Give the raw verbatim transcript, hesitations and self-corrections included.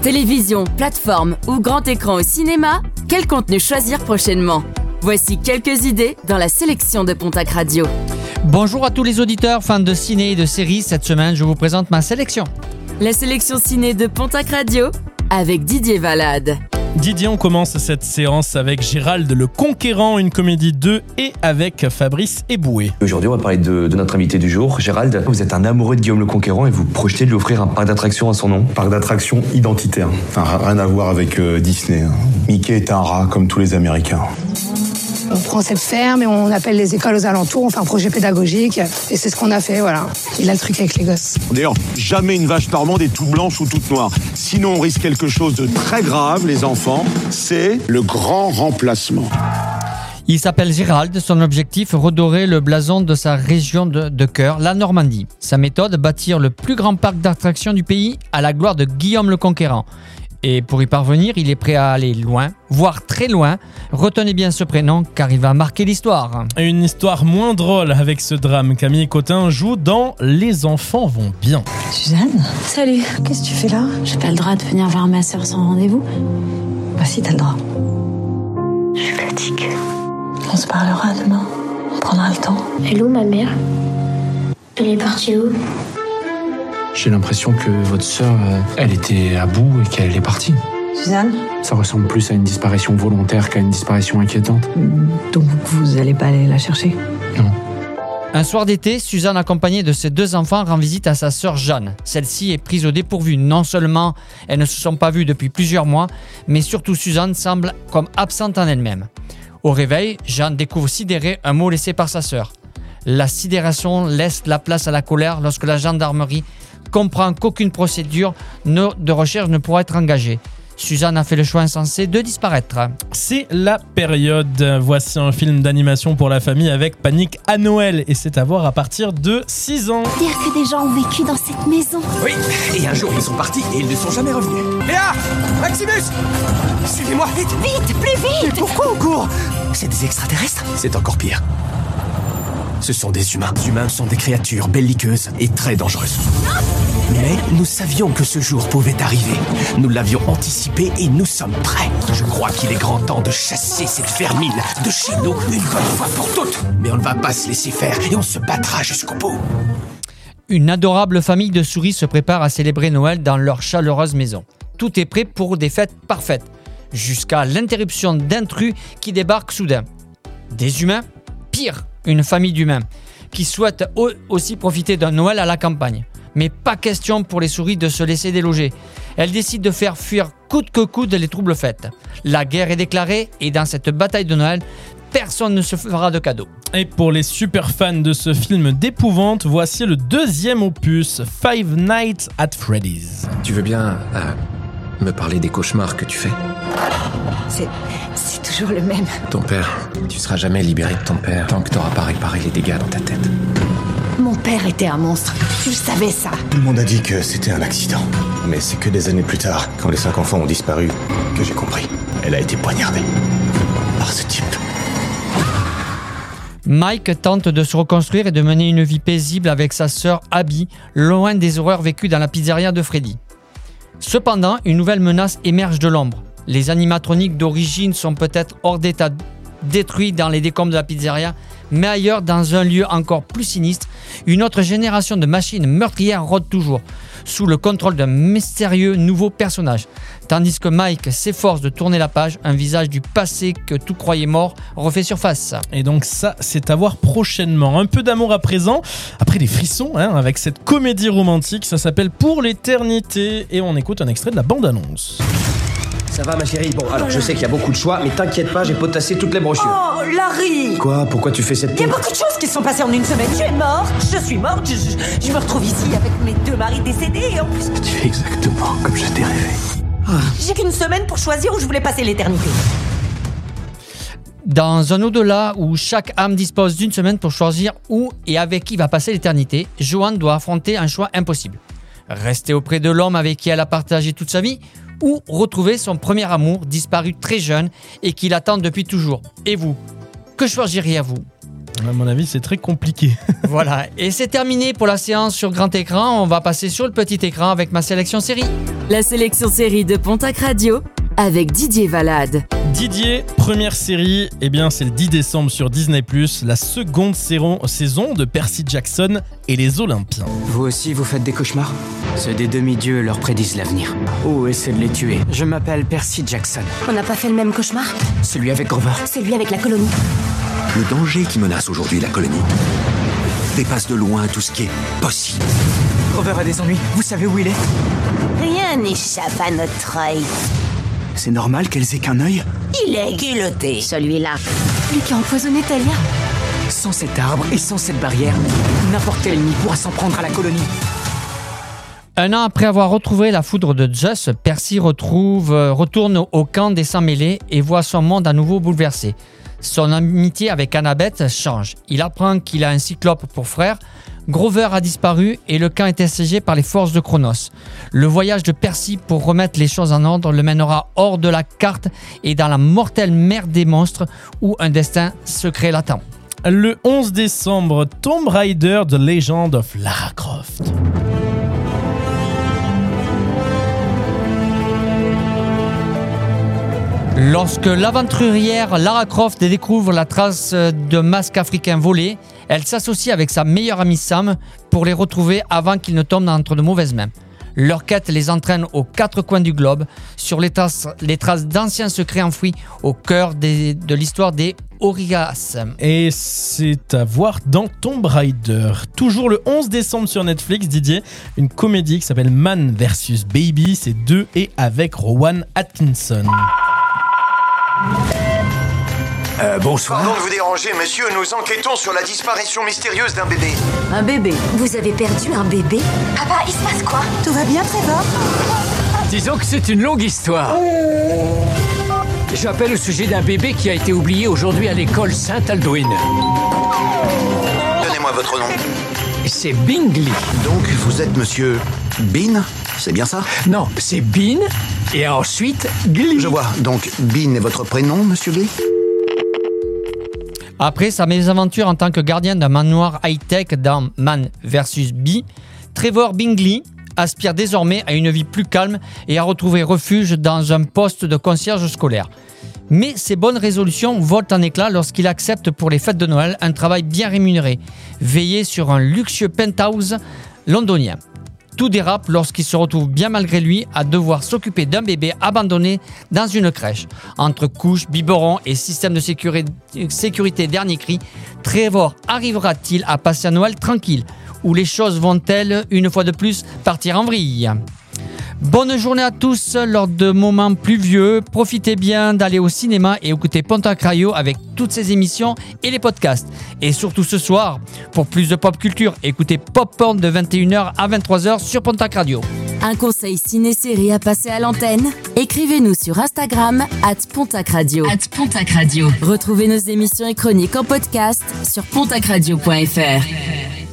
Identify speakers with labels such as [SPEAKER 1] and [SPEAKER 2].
[SPEAKER 1] Télévision, plateforme ou grand écran au cinéma, quel contenu choisir prochainement ? Voici quelques idées dans la sélection de Pontac Radio.
[SPEAKER 2] Bonjour à tous les auditeurs, fans de ciné et de séries. Cette semaine, je vous présente ma sélection.
[SPEAKER 1] La sélection ciné de Pontac Radio avec Didier Valade.
[SPEAKER 3] Didier, on commence cette séance avec Gérald le Conquérant, une comédie de et avec Fabrice Eboué.
[SPEAKER 4] Aujourd'hui, on va parler de, de notre invité du jour. Gérald, vous êtes un amoureux de Guillaume le Conquérant et vous projetez de lui offrir un parc d'attractions à son nom.
[SPEAKER 5] Parc d'attractions identitaire. Enfin, rien à voir avec euh, Disney. Hein. Mickey est un rat comme tous les Américains.
[SPEAKER 6] On prend cette ferme et on appelle les écoles aux alentours, on fait un projet pédagogique et c'est ce qu'on a fait, voilà. Il a le truc avec les gosses.
[SPEAKER 7] D'ailleurs, jamais une vache normande est toute blanche ou toute noire. Sinon, on risque quelque chose de très grave, les enfants. C'est le grand remplacement.
[SPEAKER 2] Il s'appelle Gérald. Son objectif, redorer le blason de sa région de, de cœur, la Normandie. Sa méthode, bâtir le plus grand parc d'attractions du pays à la gloire de Guillaume le Conquérant. Et pour y parvenir, il est prêt à aller loin, voire très loin. Retenez bien ce prénom car il va marquer l'histoire.
[SPEAKER 3] Une histoire moins drôle avec ce drame. Camille Cotin joue dans Les enfants vont bien.
[SPEAKER 8] Suzanne ?
[SPEAKER 9] Salut.
[SPEAKER 8] Qu'est-ce que tu fais là ?
[SPEAKER 9] J'ai pas le droit de venir voir ma sœur sans rendez-vous.
[SPEAKER 8] Bah si, t'as le droit.
[SPEAKER 9] Je suis fatiguée.
[SPEAKER 8] On se parlera demain. On prendra le temps.
[SPEAKER 9] Elle est où ma mère ? Elle est partie où ?
[SPEAKER 10] J'ai l'impression que votre sœur, euh, elle était à bout et qu'elle est partie.
[SPEAKER 8] Suzanne ?
[SPEAKER 10] Ça ressemble plus à une disparition volontaire qu'à une disparition inquiétante.
[SPEAKER 8] Donc vous allez pas aller la chercher ?
[SPEAKER 10] Non.
[SPEAKER 2] Un soir d'été, Suzanne, accompagnée de ses deux enfants, rend visite à sa sœur Jeanne. Celle-ci est prise au dépourvu. Non seulement elles ne se sont pas vues depuis plusieurs mois, mais surtout Suzanne semble comme absente en elle-même. Au réveil, Jeanne découvre sidérée un mot laissé par sa sœur. La sidération laisse la place à la colère lorsque la gendarmerie comprend qu'aucune procédure de recherche ne pourra être engagée. Suzanne a fait le choix insensé de disparaître.
[SPEAKER 3] C'est la période. Voici un film d'animation pour la famille avec Panique à Noël. Et c'est à voir à partir de six ans.
[SPEAKER 11] Dire que des gens ont vécu dans cette maison.
[SPEAKER 12] Oui, et un jour ils sont partis et ils ne sont jamais revenus. Léa ! Maximus ! Suivez-moi, vite !
[SPEAKER 11] Vite, plus vite !
[SPEAKER 12] Mais pourquoi on court ? C'est des extraterrestres ? C'est encore pire. Ce sont des humains. Les humains sont des créatures belliqueuses et très dangereuses. Mais nous savions que ce jour pouvait arriver. Nous l'avions anticipé et nous sommes prêts. Je crois qu'il est grand temps de chasser cette vermine de chez nous une bonne fois pour toutes. Mais on ne va pas se laisser faire et on se battra jusqu'au bout.
[SPEAKER 2] Une adorable famille de souris se prépare à célébrer Noël dans leur chaleureuse maison. Tout est prêt pour des fêtes parfaites, jusqu'à l'interruption d'intrus qui débarquent soudain. Des humains ? Pire, une famille d'humains qui souhaitent aussi profiter d'un Noël à la campagne. Mais pas question pour les souris de se laisser déloger. Elles décident de faire fuir coûte que coûte les troubles fêtes. La guerre est déclarée et dans cette bataille de Noël, personne ne se fera de cadeaux.
[SPEAKER 3] Et pour les super fans de ce film d'épouvante, voici le deuxième opus, Five Nights at Freddy's.
[SPEAKER 13] Tu veux bien euh, me parler des cauchemars que tu fais ?
[SPEAKER 11] C'est... c'est toujours le même.
[SPEAKER 13] Ton père, tu seras jamais libéré de ton père tant que t'auras pas réparé les dégâts dans ta tête.
[SPEAKER 11] Mon père était un monstre. Je savais ça.
[SPEAKER 5] Tout le monde a dit que c'était un accident. Mais c'est que des années plus tard, quand les cinq enfants ont disparu, que j'ai compris. Elle a été poignardée par ce type.
[SPEAKER 2] Mike tente de se reconstruire et de mener une vie paisible avec sa sœur Abby, loin des horreurs vécues dans la pizzeria de Freddy. Cependant, une nouvelle menace émerge de l'ombre. Les animatroniques d'origine sont peut-être hors d'état, détruits dans les décombres de la pizzeria, mais ailleurs, dans un lieu encore plus sinistre, une autre génération de machines meurtrières rôde toujours, sous le contrôle d'un mystérieux nouveau personnage. Tandis que Mike s'efforce de tourner la page, un visage du passé que tout croyait mort refait surface.
[SPEAKER 3] Et donc ça, c'est à voir prochainement. Un peu d'amour à présent, après les frissons, hein, avec cette comédie romantique, ça s'appelle Pour l'éternité, et on écoute un extrait de la bande-annonce.
[SPEAKER 12] Ça va ma chérie ? Bon, alors je sais qu'il y a beaucoup de choix, mais t'inquiète pas, j'ai potassé toutes les brochures.
[SPEAKER 11] Oh, Larry !
[SPEAKER 12] Quoi ? Pourquoi tu fais cette
[SPEAKER 11] Il y a
[SPEAKER 12] tête ?
[SPEAKER 11] beaucoup de choses qui se sont passées en une semaine. Tu es mort, je suis morte, je, je, je me retrouve ici avec mes deux maris décédés et en plus...
[SPEAKER 12] Tu fais exactement comme je t'ai rêvé.
[SPEAKER 11] J'ai qu'une semaine pour choisir où je voulais passer l'éternité.
[SPEAKER 2] Dans un au-delà où chaque âme dispose d'une semaine pour choisir où et avec qui va passer l'éternité, Joanne doit affronter un choix impossible. Rester auprès de l'homme avec qui elle a partagé toute sa vie ou retrouver son premier amour disparu très jeune et qui l'attend depuis toujours. Et vous ? Que choisiriez-vous ?
[SPEAKER 3] À mon avis, c'est très compliqué.
[SPEAKER 2] Voilà, et c'est terminé pour la séance sur grand écran. On va passer sur le petit écran avec ma sélection série.
[SPEAKER 1] La sélection série de Pontac Radio avec Didier Valade.
[SPEAKER 3] Didier, première série, eh bien c'est le dix décembre sur Disney plus, la seconde saison de Percy Jackson et les Olympiens.
[SPEAKER 14] Vous aussi, vous faites des cauchemars ? Ceux des demi-dieux leur prédisent l'avenir. Ou essaient de les tuer. Je m'appelle Percy Jackson.
[SPEAKER 11] On n'a pas fait le même cauchemar ?
[SPEAKER 14] Celui avec Grover.
[SPEAKER 11] Celui avec la colonie.
[SPEAKER 15] Le danger qui menace aujourd'hui la colonie dépasse de loin tout ce qui est possible.
[SPEAKER 14] Grover a des ennuis, vous savez où il est ?
[SPEAKER 11] Rien n'échappe à notre œil.
[SPEAKER 14] C'est normal qu'elles aient qu'un œil ?
[SPEAKER 11] Il est culotté, celui-là. Lui qui a empoisonné Talia.
[SPEAKER 14] Sans cet arbre et sans cette barrière, n'importe quel ennemi pourra s'en prendre à la colonie.
[SPEAKER 2] Un an après avoir retrouvé la foudre de Zeus, Percy retrouve, euh, retourne au camp des Sans-Mêlés et voit son monde à nouveau bouleversé. Son amitié avec Annabeth change. Il apprend qu'il a un cyclope pour frère. Grover a disparu et le camp est assiégé par les forces de Chronos. Le voyage de Percy pour remettre les choses en ordre le mènera hors de la carte et dans la mortelle mer des monstres où un destin secret l'attend.
[SPEAKER 3] Le onze décembre, Tomb Raider The Legend of Lara Croft.
[SPEAKER 2] Lorsque l'aventurière Lara Croft découvre la trace de masque africain volé, elle s'associe avec sa meilleure amie Sam pour les retrouver avant qu'ils ne tombent entre de mauvaises mains. Leur quête les entraîne aux quatre coins du globe, sur les traces, les traces d'anciens secrets enfouis au cœur des, de l'histoire des Aurigas.
[SPEAKER 3] Et c'est à voir dans Tomb Raider. Toujours le onze décembre sur Netflix, Didier, une comédie qui s'appelle Man versus. Baby, c'est de et avec Rowan Atkinson.
[SPEAKER 15] Euh, bonsoir.
[SPEAKER 16] Pardon de vous déranger, monsieur, nous enquêtons sur la disparition mystérieuse d'un bébé.
[SPEAKER 11] Un bébé ? Vous avez perdu un bébé ? Ah bah, il se passe quoi ? Tout va bien, Trevor ?
[SPEAKER 14] Disons que c'est une longue histoire. J'appelle au sujet d'un bébé qui a été oublié aujourd'hui à l'école Saint-Aldwyn.
[SPEAKER 16] Donnez-moi votre nom.
[SPEAKER 14] C'est Bingley.
[SPEAKER 15] Donc, vous êtes monsieur Bean ? C'est bien ça ?
[SPEAKER 14] Non, c'est Bean et ensuite Glee.
[SPEAKER 15] Je vois. Donc, Bean est votre prénom, monsieur Glee ?
[SPEAKER 2] Après sa mésaventure en tant que gardien d'un manoir high-tech dans Man versus. Bee, Trevor Bingley aspire désormais à une vie plus calme et à retrouver refuge dans un poste de concierge scolaire. Mais ses bonnes résolutions volent en éclats lorsqu'il accepte pour les fêtes de Noël un travail bien rémunéré, veiller sur un luxueux penthouse londonien. Tout dérape lorsqu'il se retrouve bien malgré lui à devoir s'occuper d'un bébé abandonné dans une crèche. Entre couches, biberons et système de sécurité, sécurité dernier cri, Trevor arrivera-t-il à passer un Noël tranquille ou les choses vont-elles, une fois de plus, partir en vrille ? Bonne journée à tous lors de moments pluvieux. Profitez bien d'aller au cinéma et écouter Pontac Radio avec toutes ses émissions et les podcasts. Et surtout ce soir, pour plus de pop culture, écoutez Popcorn de vingt et une heures à vingt-trois heures sur Pontac Radio.
[SPEAKER 1] Un conseil ciné-série à passer à l'antenne ? Écrivez-nous sur Instagram arobase Pontac Radio. arobase Pontac Radio. Retrouvez nos émissions et chroniques en podcast sur pontac radio point f r.